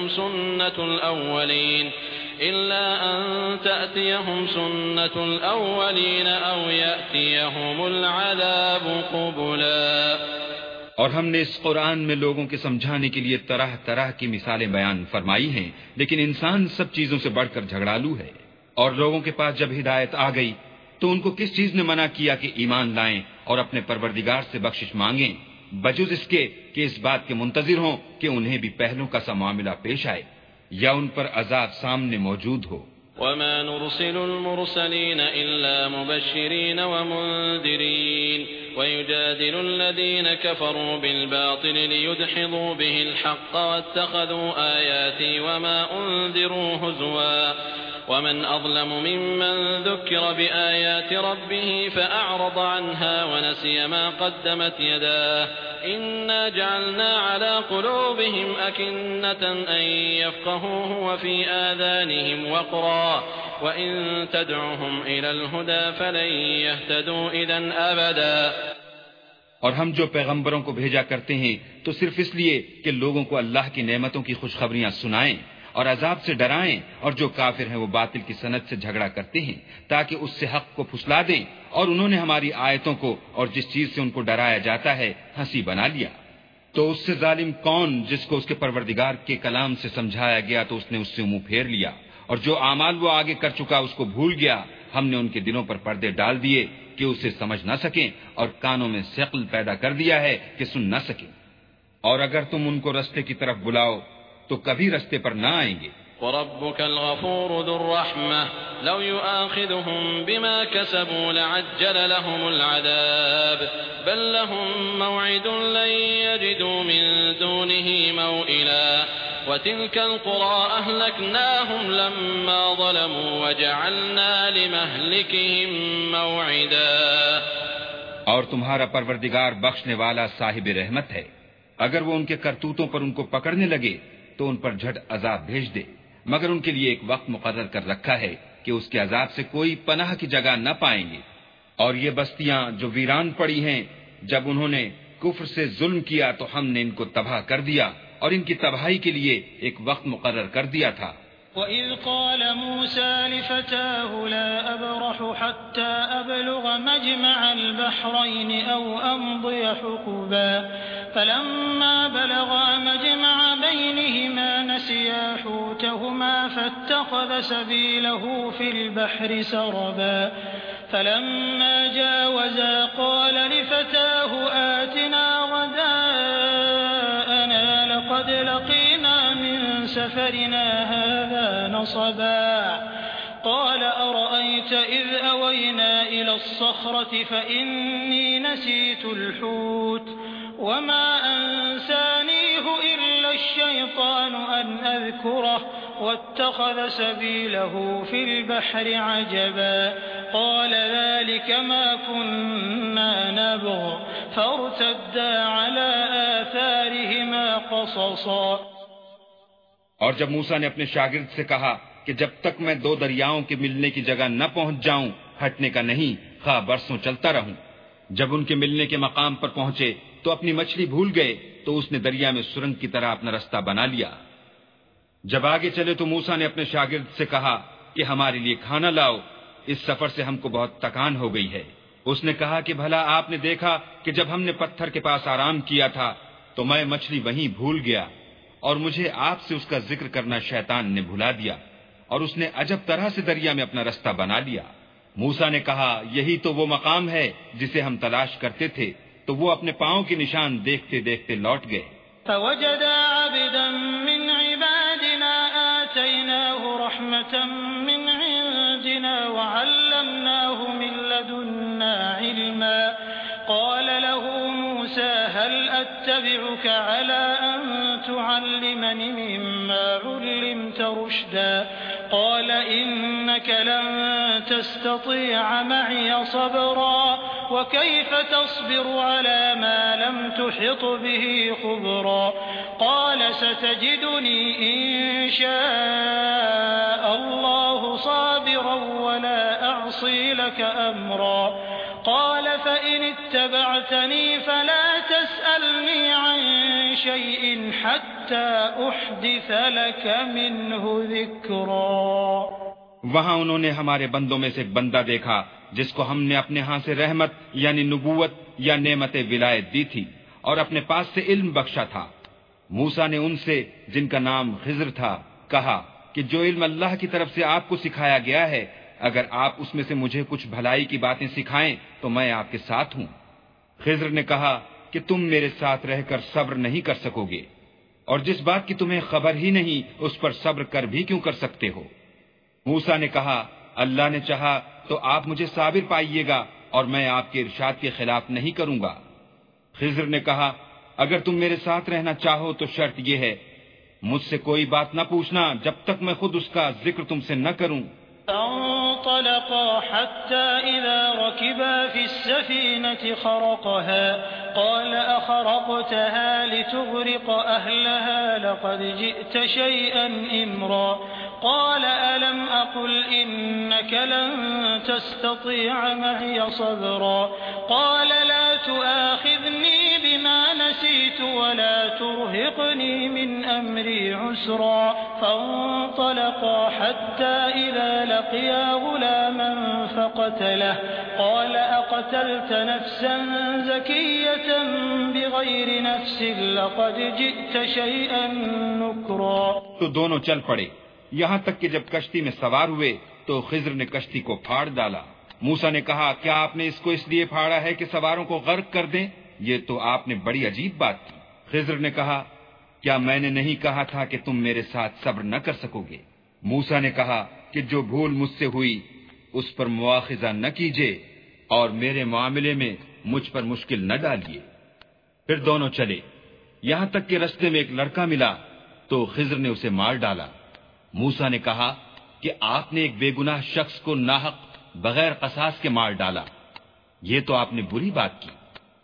Speaker 1: سُنَّةُ الْأَوَّلِينَ أَوْ يَأْتِيَهُمُ الْعَذَابُ قُبُلًا.
Speaker 2: اور ہم نے اس قرآن میں لوگوں کے سمجھانے کے لیے طرح طرح کی مثالیں بیان فرمائی ہیں، لیکن انسان سب چیزوں سے بڑھ کر جھگڑالو ہے. اور لوگوں کے پاس جب ہدایت آ گئی تو ان کو کس چیز نے منع کیا کہ ایمان لائیں اور اپنے پروردگار سے بخشش مانگیں بجز اس کے کہ اس بات کے منتظر ہوں کہ انہیں بھی پہلوں کا سا معاملہ پیش آئے یا ان پر عذاب سامنے موجود ہو.
Speaker 1: وَمَا نُرْسِلُ الْمُرْسَلِينَ إِلَّا مُبَشِّرِينَ وَمُنذِرِينَ وَيُجَادِلُ الَّذِينَ كَفَرُوا بِالْبَاطِلِ لِيُدْحِضُوا بِهِ الْحَقَّ وَاتَّخَذُوا آيَاتِي وَمَا أُنذِرُوا هُزُوًا. وَمَنْ أَظْلَمُ مِمَّنْ ذُكِّرَ بِآيَاتِ رَبِّهِ فَأَعْرَضَ عَنْهَا وَنَسِيَ مَا قَدَّمَتْ يَدَاهُ إِنَّا جَعَلْنَا عَلَى قُلُوبِهِمْ أَكِنَّةً أَن يَفْقَهُوهُ وَفِي آذَانِهِمْ وَقْرًا وَإِن تَدْعُهُمْ إِلَى الْهُدَى فَلَن يَهْتَدُوا إِذًا أَبَدًا.
Speaker 2: اور ہم جو پیغمبروں کو بھیجا کرتے ہیں تو صرف اس لیے کہ لوگوں کو اللہ کی نعمتوں کی خوشخبریاں سنائیں اور عذاب سے ڈرائیں، اور جو کافر ہیں وہ باطل کی سند سے جھگڑا کرتے ہیں تاکہ اس سے حق کو پھسلا دیں، اور انہوں نے ہماری آیتوں کو اور جس چیز سے ان کو ڈرایا جاتا ہے ہنسی بنا لیا. تو اس سے ظالم کون جس کو اس کے پروردگار کے کلام سے سمجھایا گیا تو اس نے اس سے منہ پھیر لیا، اور جو اعمال وہ آگے کر چکا اس کو بھول گیا. ہم نے ان کے دلوں پر پردے ڈال دیے کہ اسے سمجھ نہ سکیں، اور کانوں میں ثقل پیدا کر دیا ہے کہ سن نہ سکیں. اور اگر تم ان کو رستے کی طرف بلاؤ تو کبھی رستے پر نہ آئیں گے۔
Speaker 1: وَرَبُّكَ الْغَفُورُ ذُو الرَّحْمَةِ لَوْ يُؤَاخِذُهُم بِمَا كَسَبُوا لَعَجَّلَ لَهُمُ الْعَذَابَ بَل لَّهُم مَّوْعِدٌ لَّن يَجِدُوا مِن دُونِهِ مَوْئِلًا وَتِلْكَ الْقُرَىٰ أَهْلَكْنَاهُمْ لَمَّا ظَلَمُوا وَجَعَلْنَا لِمَهْلِكِهِم مَّوْعِدًا۔
Speaker 2: اور تمہارا پروردگار بخشنے والا صاحب رحمت ہے، اگر وہ ان کے کرتوتوں پر ان کو پکڑنے لگے تو ان پر جھٹ عذاب بھیج دے، مگر ان کے لیے ایک وقت مقرر کر رکھا ہے کہ اس کے عذاب سے کوئی پناہ کی جگہ نہ پائیں گے۔ اور یہ بستیاں جو ویران پڑی ہیں، جب انہوں نے کفر سے ظلم کیا تو ہم نے ان کو تباہ کر دیا اور ان کی تباہی کے لیے ایک وقت مقرر کر دیا تھا۔
Speaker 3: وَإِذْ قَالَ مُوسَىٰ لِفَتَاهُ لَا أَبْرَحُ حَتَّىٰ أَبْلُغَ مَجْمَعَ الْبَحْرَيْنِ أَوْ أَمْضِيَ حُقُبًا فَلَمَّا بَلَغَا مَجْمَعَ بَيْنِهِمَا نَسِيَا حُوتَهُمَا فَاتَّخَذَ سَبِيلَهُ فِي الْبَحْرِ سَرَبًا فَلَمَّا جَاوَزَا قَالَ لِفَتَاهُ آتِنَا غَدَاءَنَا لَقَدْ لَقِينَا مِن سَفَرِنَا هَٰذَا نَصَبًا قَالَ أَرَأَيْتَ إِذْ أَوَيْنَا إِلَى الصَّخْرَةِ فَإِنِّي نَسِيتُ الْحُوتَ وَمَا أَنسَانِيهُ إِلَّا الشَّيْطَانُ أَنْ أَذْكُرَهُ وَاتَّخَذَ سَبِيلَهُ فِي الْبَحْرِ عَجَبًا قَالَ ذَلِكَ مَا كُنَّا نَبْغِ فَارْتَدَّا عَلَىٰ آثَارِهِمَا قَصَصًا۔
Speaker 2: اور جب موسیٰ نے اپنے شاگرد سے کہا کہ جب تک میں دو دریاؤں کے ملنے کی جگہ نہ پہنچ جاؤں ہٹنے کا نہیں، خواہ برسوں چلتا رہوں۔ جب ان کے ملنے کے مقام پر پہنچے تو اپنی مچھلی بھول گئے تو اس نے دریا میں سرنگ کی طرح اپنا رستہ بنا لیا۔ جب آگے چلے تو موسیٰ نے اپنے شاگرد سے کہا کہ ہمارے لیے کھانا لاؤ، اس سفر سے ہم کو بہت تکان ہو گئی ہے۔ اس نے کہا کہ بھلا آپ نے دیکھا کہ جب ہم نے پتھر کے پاس آرام کیا تھا تو میں مچھلی وہیں بھول گیا، اور مجھے آپ سے اس کا ذکر کرنا شیطان نے بھلا دیا، اور اس نے عجب طرح سے دریا میں اپنا رستہ بنا لیا۔ موسیٰ نے کہا یہی تو وہ مقام ہے جسے ہم تلاش کرتے تھے، تو وہ اپنے پاؤں کے نشان دیکھتے دیکھتے لوٹ گئے۔
Speaker 3: فَوَجَدَا عَبْدًا مِّنْ عِبَادِنَا آتَيْنَاهُ رَحْمَةً مِّنْ عِندِنَا وَعَلَّمْنَاهُ مِن لَّدُنَّا عِلْمًا قَالَ لَهُ مُوسَىٰ هَلْ أَتَّبِعُكَ عَلَىٰ أَن تُعَلِّمَنِ مِمَّا عُلِّمْتَ رُشْدًا قَالَ إِنَّكَ لَن تَسْتَطِيعَ مَعِيَ صَبْرًا وَكَيْفَ تَصْبِرُ عَلَىٰ مَا لَمْ تُحِطْ بِهِ خُبْرًا قَالَ سَتَجِدُنِي إِن شَاءَ اللَّهُ صَابِرًا وَلَا أَعْصِي لَكَ أَمْرًا قَالَ فَإِنِ اتَّبَعْتَنِي فَلَا تَسْأَلْنِي عَن شَيْءٍ حَتَّىٰ أُحْدِثَ لَكَ مِنْهُ ذِكْرًا۔
Speaker 2: وہاں انہوں نے ہمارے بندوں میں سے ایک بندہ دیکھا جس کو ہم نے اپنے ہاں سے رحمت یعنی نبوت یا نعمت ولایت دی تھی اور اپنے پاس سے علم بخشا تھا۔ موسیٰ نے ان سے جن کا نام خضر تھا کہا کہ جو علم اللہ کی طرف سے آپ کو سکھایا گیا ہے، اگر آپ اس میں سے مجھے کچھ بھلائی کی باتیں سکھائیں تو میں آپ کے ساتھ ہوں۔ خضر نے کہا کہ تم میرے ساتھ رہ کر صبر نہیں کر سکو گے، اور جس بات کی تمہیں خبر ہی نہیں اس پر صبر کر بھی کیوں کر سکتے ہو؟ موسیٰ نے کہا اللہ نے چاہا تو آپ مجھے صابر پائیے گا اور میں آپ کے ارشاد کے خلاف نہیں کروں گا۔ خضر نے کہا اگر تم میرے ساتھ رہنا چاہو تو شرط یہ ہے مجھ سے کوئی بات نہ پوچھنا جب تک میں خود اس کا ذکر تم سے نہ کروں۔
Speaker 3: فانطلقا حتى إذا ركبا في السفينة خرقها قال أخرقتها لتغرق أهلها لقد جئت شيئا إمرا قال ألم أقل إنك لن تستطيع معي صبرا قال لا تؤاخذني بما نسيت ولا ترهقني من أمري عسرا فانطلقا حتى إذا لقيا غلاما فقتله قال أقتلت نفسا زكية بغير نفس لقد جئت شيئا نكرا۔
Speaker 2: تو دونوں چل پڑے یہاں تک کہ جب کشتی میں سوار ہوئے تو خضر نے کشتی کو پھاڑ ڈالا۔ موسیٰ نے کہا کیا آپ نے اس کو اس لیے پھاڑا ہے کہ سواروں کو غرق کر دیں؟ یہ تو آپ نے بڑی عجیب بات کی۔ خضر نے کہا کیا میں نے نہیں کہا تھا کہ تم میرے ساتھ صبر نہ کر سکو گے؟ موسیٰ نے کہا کہ جو بھول مجھ سے ہوئی اس پر مواخذہ نہ کیجیے اور میرے معاملے میں مجھ پر مشکل نہ ڈالیے۔ پھر دونوں چلے، یہاں تک کہ رستے میں ایک لڑکا ملا تو خضر نے اسے مار ڈالا۔ موسیٰ نے کہا کہ آپ نے ایک بے گناہ شخص کو ناحق بغیر قصاص کے مار ڈالا، یہ تو آپ نے بری بات کی۔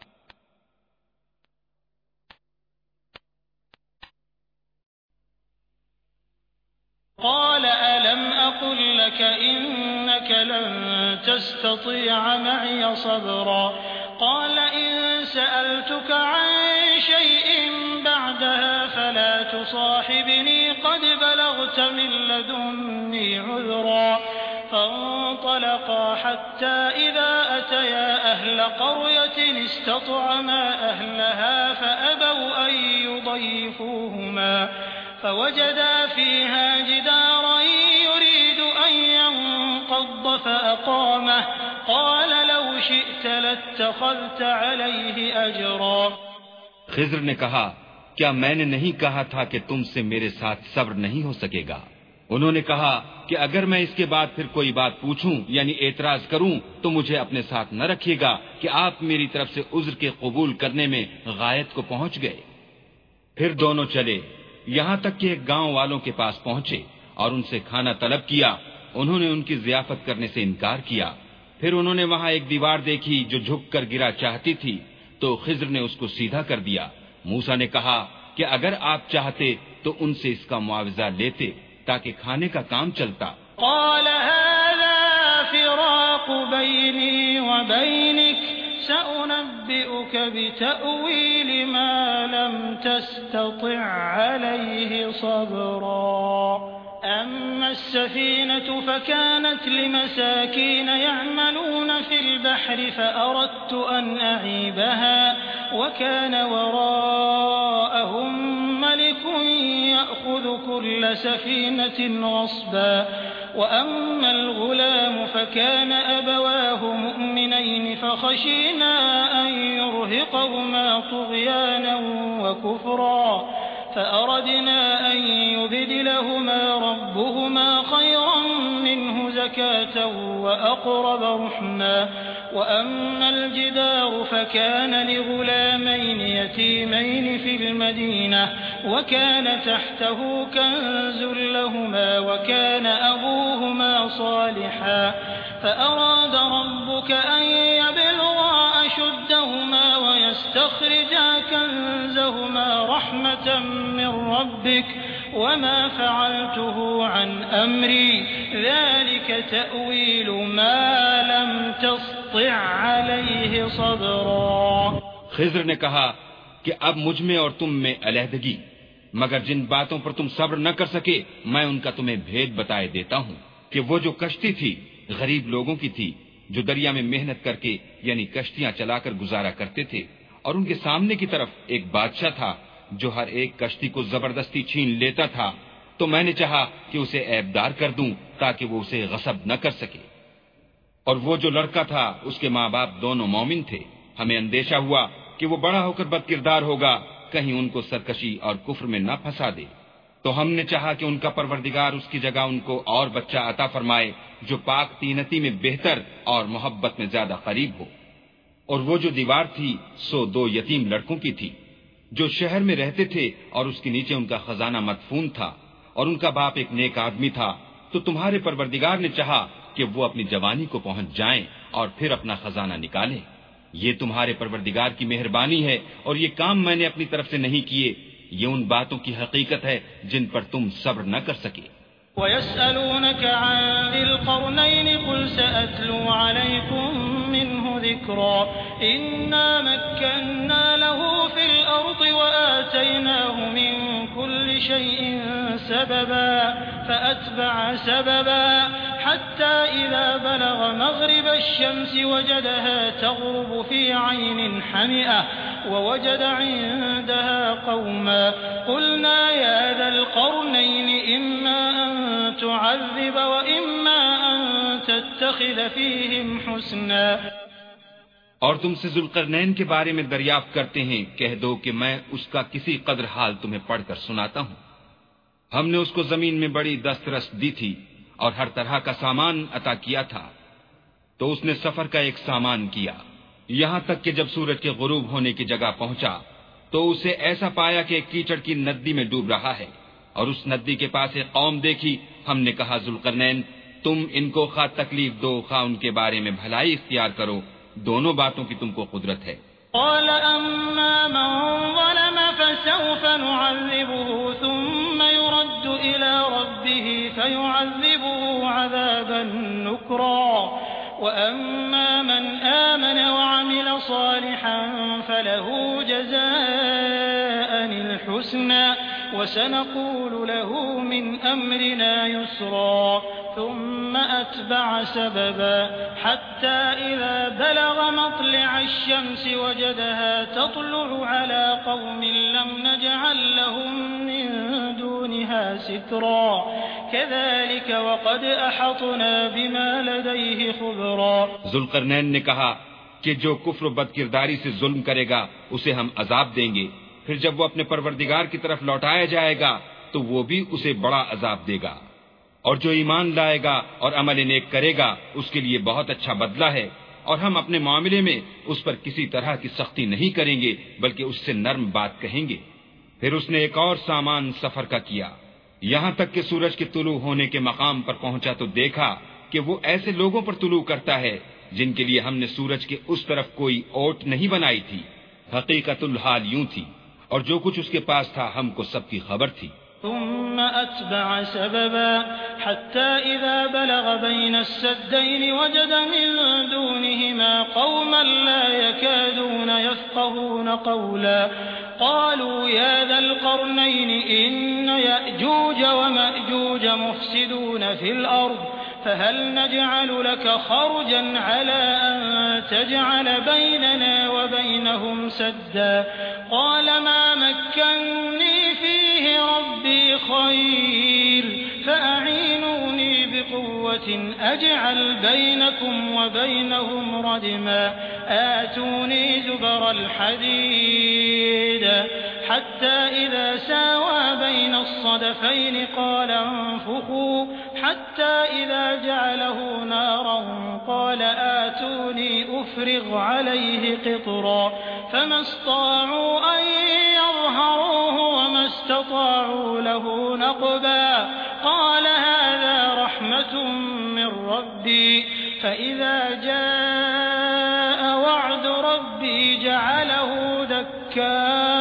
Speaker 3: قال ألم أقل لك إنك لن تستطيع معي صبرا قال إن سألتك عن شيء بعدها فلا تصاحبني قد بلغت من لدني عذرا فانطلقا حتى إذا أتيا أهل قرية استطعما أهلها فأبوا أن يضيفوهما فوجدا فيها جدارا يريد أن ينقض فأقامه قال لو شئت لاتخذت عليه أجرا۔
Speaker 2: خضر نے کہا کیا میں نے نہیں کہا تھا کہ تم سے میرے ساتھ صبر نہیں ہو سکے گا؟ انہوں نے کہا کہ اگر میں اس کے بعد پھر کوئی بات پوچھوں یعنی اعتراض کروں تو مجھے اپنے ساتھ نہ رکھیے گا کہ آپ میری طرف سے عذر کے قبول کرنے میں غایت کو پہنچ گئے۔ پھر دونوں چلے، یہاں تک کہ ایک گاؤں والوں کے پاس پہنچے اور ان سے کھانا طلب کیا۔ انہوں نے ان کی ضیافت کرنے سے انکار کیا۔ پھر انہوں نے وہاں ایک دیوار دیکھی جو جھک کر گرا چاہتی تھی تو خضر نے اس کو سیدھا کر دیا۔ موسیٰ نے کہا کہ اگر آپ چاہتے تو ان سے اس کا معاوضہ لیتے تاکہ کھانے کا کام چلتا۔
Speaker 3: قال هذا فراق بيني وبينك سأنبئك بتأويل ما لم تستطع عليه صبرا أما السفينة فكانت لمساكين يعملون في البحر فأردت أن أعيبها وكان وراءهم ملك يأخذ كل سفينة غصبا وأما الغلام فكان أبواه مؤمنين فخشينا أن يرهقهما طغيانا وكفرا فأردنا أن يبدلهما ربهما خيرا منه زكاة وأقرب رحما وأما الجدار فكان لغلامين يتيمين في المدينة وكان تحته كنز لهما وكان أبوهما صالحا فأراد ربك أن يبلغا أشدهما ويستخرجا كنزهما رحمة من ربك وما فعلته عن أمري ذلك تأويل ما لم تسطع عليه صبرا۔
Speaker 2: خضر نے کہا کہ اب مجھ میں اور تم میں علیحدگی، مگر جن باتوں پر تم صبر نہ کر سکے میں ان کا تمہیں بھید بتائے دیتا ہوں کہ وہ جو کشتی تھی غریب لوگوں کی تھی جو دریا میں محنت کر کے یعنی کشتیاں چلا کر گزارا کرتے تھے، اور ان کے سامنے کی طرف ایک بادشاہ تھا جو ہر ایک کشتی کو زبردستی چھین لیتا تھا، تو میں نے چاہا کہ اسے عیبدار کر دوں تاکہ وہ اسے غصب نہ کر سکے۔ اور وہ جو لڑکا تھا اس کے ماں باپ دونوں مومن تھے، ہمیں اندیشہ ہوا کہ وہ بڑا ہو کر بد کردار ہوگا، کہیں ان کو سرکشی اور کفر میں نہ پھنسا دے، تو ہم نے چاہا کہ ان کا پروردگار اس کی جگہ ان کو اور بچہ عطا فرمائے جو پاک تینتی میں بہتر اور محبت میں زیادہ قریب ہو۔ اور وہ جو دیوار تھی سو 2 یتیم لڑکوں کی تھی جو شہر میں رہتے تھے اور اس کے نیچے ان کا خزانہ مدفون تھا، اور ان کا باپ ایک نیک آدمی تھا، تو تمہارے پروردگار نے چاہا کہ وہ اپنی جوانی کو پہنچ جائیں اور پھر اپنا خزانہ نکالیں۔ یہ تمہارے پروردگار کی مہربانی ہے، اور یہ کام میں نے اپنی طرف سے نہیں کیے، یہ ان باتوں کی حقیقت ہے جن پر تم صبر نہ کر سکے۔
Speaker 3: وَيَسْأَلُونَكَ عَنِ ذِي الْقَرْنَيْنِ قُلْ سَأَتْلُو عَلَيْكُمْ مِنْهُ ذِكْرًا إِنَّا مَكَّنَّا لَهُ فِي الْأَرْضِ وَآتَيْنَاهُ مِنْ كُلِّ شَيْءٍ سَبَبًا فَأَتْبَعَ سَبَبًا حَتَّى إِذَا بَلَغَ مَغْرِبَ الشَّمْسِ وَجَدَهَا تَغْرُبُ فِي عَيْنٍ حَمِئَةٍ ووجد عندها قوما قلنا يا ذا القرنين إما أن تعذب وإما أن تتخذ فيهم حسنا
Speaker 2: اور تم سے ذوالقرنین کے بارے میں دریافت کرتے ہیں، کہہ دو کہ میں اس کا کسی قدر حال تمہیں پڑھ کر سناتا ہوں۔ ہم نے اس کو زمین میں بڑی دسترس دی تھی اور ہر طرح کا سامان عطا کیا تھا، تو اس نے سفر کا ایک سامان کیا، یہاں تک کہ جب سورج کے غروب ہونے کی جگہ پہنچا تو اسے ایسا پایا کہ ایک کیچڑ کی ندی میں ڈوب رہا ہے، اور اس ندی کے پاس ایک قوم دیکھی۔ ہم نے کہا ذوالقرنین، تم ان کو خواہ تکلیف دو خواہ ان کے بارے میں بھلائی اختیار کرو، دونوں باتوں کی تم کو قدرت ہے۔
Speaker 3: قال أما من ظلم فسوف نعذبه ثم يرد إلى ربه فيعذبه عذابا نكرا وأما من آمن وعمل صالحا فله جزاء الحسنى وسنقول له من أمرنا يسرا ثم أتبع سببا حتى إذا بلغ مطلع الشمس وجدها تطلع على قوم لم نجعل لهم من دونها سترا كذلك وقد أحطنا بما لديه خبرا۔
Speaker 2: ذوالقرنین نے کہا کہ جو کفر و بد کرداری سے ظلم کرے گا اسے ہم عذاب دیں گے، پھر جب وہ اپنے پروردگار کی طرف لوٹایا جائے گا تو وہ بھی اسے بڑا عذاب دے گا، اور جو ایمان لائے گا اور عمل نیک کرے گا اس کے لیے بہت اچھا بدلہ ہے، اور ہم اپنے معاملے میں اس پر کسی طرح کی سختی نہیں کریں گے بلکہ اس سے نرم بات کہیں گے۔ پھر اس نے ایک اور سامان سفر کا کیا، یہاں تک کہ سورج کے طلوع ہونے کے مقام پر پہنچا تو دیکھا کہ وہ ایسے لوگوں پر طلوع کرتا ہے جن کے لیے ہم نے سورج کے اس طرف کوئی اوٹ نہیں بنائی تھی۔ حقیقت الحال یوں تھی، اور جو کچھ اس کے پاس تھا ہم کو سب کی خبر تھی۔
Speaker 3: ثم أتبع سببا حتى إذا بلغ بين السدين وجد من دونهما قوما لا يكادون يفقهون قولا قالوا يا ذا القرنين إن يأجوج ومأجوج مفسدون في الأرض فهل نجعل لك خرجا على أن تجعل بيننا وبينهم سدا قال ما مكنني فيه ربي خير فأعينوني بقوة أجعل بينكم وبينهم ردما آتوني زبر الحديد حتى إذا ساوى بين الصدفين قال انفخوا حتى إذا جعله نارا قال آتوني أفرغ عليه قطرا فما استطاعوا أن يظهروه وما استطاعوا له نقبا قال هذا رحمة من ربي فإذا جاء وعد ربي جعله دكا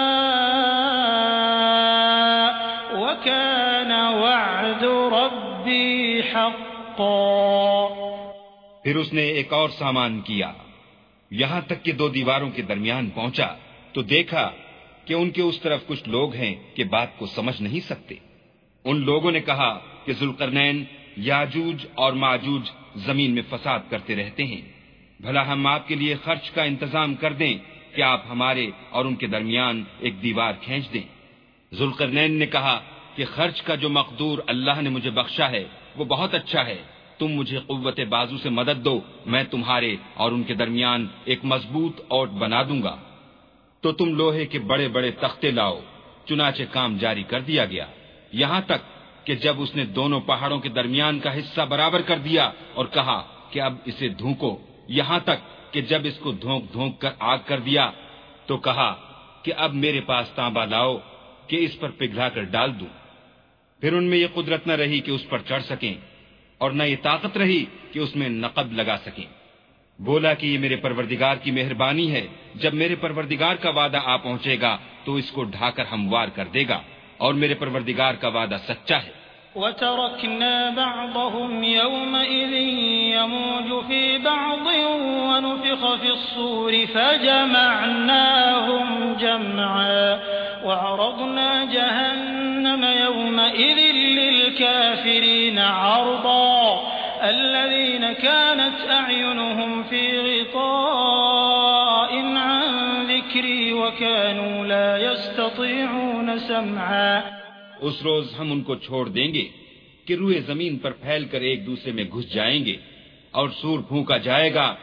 Speaker 3: وكان وعد ربي حقا۔
Speaker 2: پھر اس نے ایک اور سامان کیا، یہاں تک کہ دو دیواروں کے درمیان پہنچا تو دیکھا کہ ان کے اس طرف کچھ لوگ ہیں کہ بات کو سمجھ نہیں سکتے۔ ان لوگوں نے کہا کہ ذوالقرنین یاجوج اور ماجوج زمین میں فساد کرتے رہتے ہیں، بھلا ہم آپ کے لیے خرچ کا انتظام کر دیں کہ آپ ہمارے اور ان کے درمیان ایک دیوار کھینچ دیں۔ ذوالقرنین نے کہا کہ خرچ کا جو مقدور اللہ نے مجھے بخشا ہے وہ بہت اچھا ہے، تم مجھے قوت بازو سے مدد دو، میں تمہارے اور ان کے درمیان ایک مضبوط اوٹ بنا دوں گا۔ تو تم لوہے کے بڑے بڑے تختے لاؤ۔ چنانچہ کام جاری کر دیا گیا، یہاں تک کہ جب اس نے دونوں پہاڑوں کے درمیان کا حصہ برابر کر دیا اور کہا کہ اب اسے دھونکو، یہاں تک کہ جب اس کو دھونک دھونک کر آگ کر دیا تو کہا کہ اب میرے پاس تانبا لاؤ کہ اس پر پگھلا کر ڈال دوں۔ پھر ان میں یہ قدرت نہ رہی کہ اس پر چڑھ سکیں، اور نہ یہ طاقت رہی کہ اس میں نقب لگا سکیں۔ بولا کہ یہ میرے پروردگار کی مہربانی ہے، جب میرے پروردگار کا وعدہ آ پہنچے گا تو اس کو ڈھا کر ہموار کر دے گا، اور میرے پروردگار کا وعدہ سچا ہے۔
Speaker 3: وَتَرَكْنَا بَعْضَهُمْ يَوْمَئِذٍ يَمُوجُ فِي بَعْضٍ وَنُفِخَ فِي الصُّورِ فَجَمَعْنَاهُمْ جَمْعًا وَعَرَضْنَا جَهَنَّمَ يَوْمَئِذٍ لِلْكَافِرِينَ عَرْضًا الَّذِينَ كَانَتْ أَعْيُنُهُمْ فِي غِطَاءٍ عَن ذِكْرِي وَكَانُوا لَا يَسْتَطِيعُونَ سَمْعًا۔
Speaker 2: اس روز ہم ان کو چھوڑ دیں گے کہ روئے زمین پر پھیل کر ایک دوسرے میں گھس جائیں گے، اور سور پھونکا جائے گا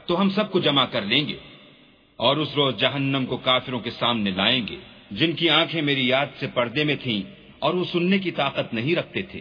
Speaker 2: تو ہم سب کو جمع کر لیں گے، اور اس روز جہنم کو کافروں کے سامنے لائیں گے جن کی آنکھیں میری یاد سے پردے میں تھیں اور وہ سننے کی طاقت نہیں رکھتے تھے۔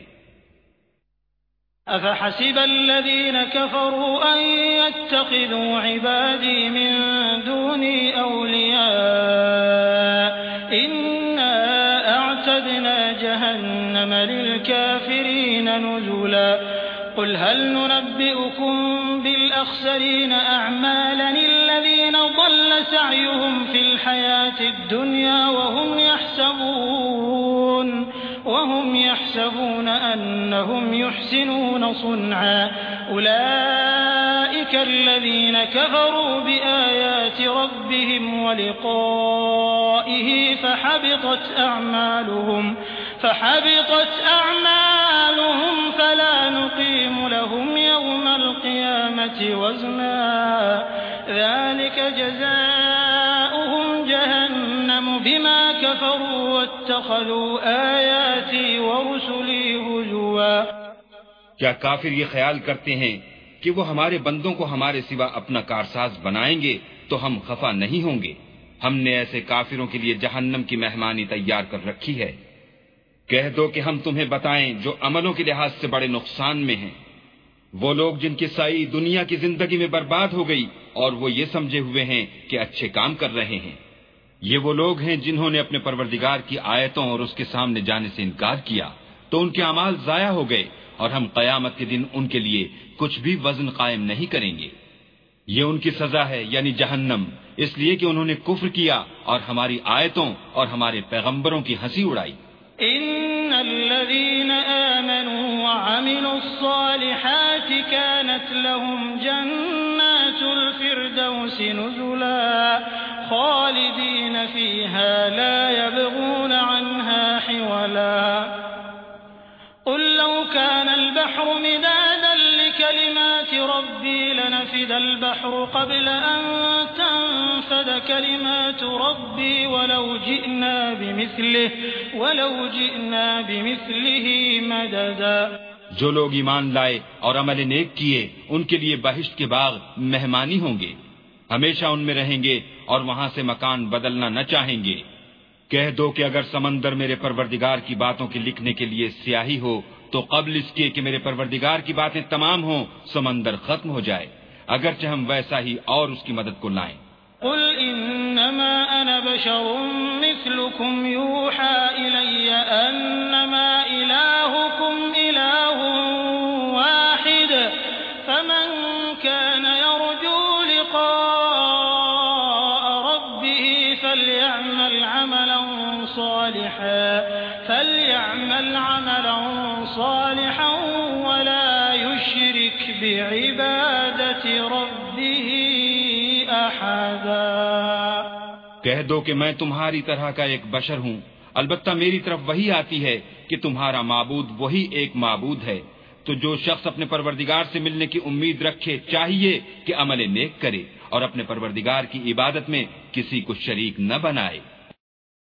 Speaker 3: أفحسب الذين كفروا أن يتخذوا عبادي من دوني أولياء إنا أعتدنا جهنم للكافرين نزلا قل هل ننبئكم بالأخسرين أعمالا الذين ضل سعيهم في الحياة الدنيا وهم يحسبون أنهم يحسنون صنعا أولئك الذين كفروا بآيات ربهم ولقائه فحبطت أعمالهم فلا نقيم لهم يوم القيامة وزنا ذلك جزاؤهم جهنم بما كفروا واتخذوا آياتي ورسلي هزوا۔
Speaker 2: کیا کافر یہ خیال کرتے ہیں کہ وہ ہمارے بندوں کو ہمارے سوا اپنا کارساز بنائیں گے تو ہم خفا نہیں ہوں گے؟ ہم نے ایسے کافروں کے لیے جہنم کی مہمانی تیار کر رکھی ہے۔ کہہ دو کہ ہم تمہیں بتائیں جو عملوں کے لحاظ سے بڑے نقصان میں ہیں، وہ لوگ جن کی سعی دنیا کی زندگی میں برباد ہو گئی اور وہ یہ سمجھے ہوئے ہیں کہ اچھے کام کر رہے ہیں۔ یہ وہ لوگ ہیں جنہوں نے اپنے پروردگار کی آیتوں اور اس کے سامنے جانے سے انکار کیا تو ان کے اعمال ضائع ہو گئے، اور ہم قیامت کے دن ان کے لیے کچھ بھی وزن قائم نہیں کریں گے۔ یہ ان کی سزا ہے، یعنی جہنم، اس لیے کہ انہوں نے کفر کیا اور ہماری آیتوں اور ہمارے پیغمبروں کی ہنسی اڑائی۔
Speaker 3: ان الذين آمنوا وعملوا الصالحات كانت لهم جنات الفردوس نزلا خالدين فيها لا يبغون عنها حولا قل لو كان البحر مدادا لكلمات ربي لنفد البحر قبل أن تنفد كلمات ربي ولو جئنا بمثله مددا۔
Speaker 2: جو لوگ ایمان لائے اور عمل نیک کیے ان کے لیے بہشت کے باغ مہمانی ہوں گے، ہمیشہ ان میں رہیں گے اور وہاں سے مکان بدلنا نہ چاہیں گے۔ کہہ دو کہ اگر سمندر میرے پروردگار کی باتوں کے لکھنے کے لیے سیاہی ہو تو قبل اس کے کہ میرے پروردگار کی باتیں تمام ہوں سمندر ختم ہو جائے، اگرچہ ہم ویسا ہی اور اس کی مدد کو لائیں۔
Speaker 3: قل انما انا بشر مثلكم يوحى الي انما الهكم اله واحد فمن كان يرجو لقاء ربه فليعمل عملا صالحا ولا يشرك بعبادة ربه أحدا۔
Speaker 2: کہہ دو کہ میں تمہاری طرح کا ایک بشر ہوں، البتہ میری طرف وہی آتی ہے کہ تمہارا معبود وہی ایک معبود ہے، تو جو شخص اپنے پروردگار سے ملنے کی امید رکھے چاہیے کہ عمل نیک کرے اور اپنے پروردگار کی عبادت میں کسی کو شریک نہ بنائے۔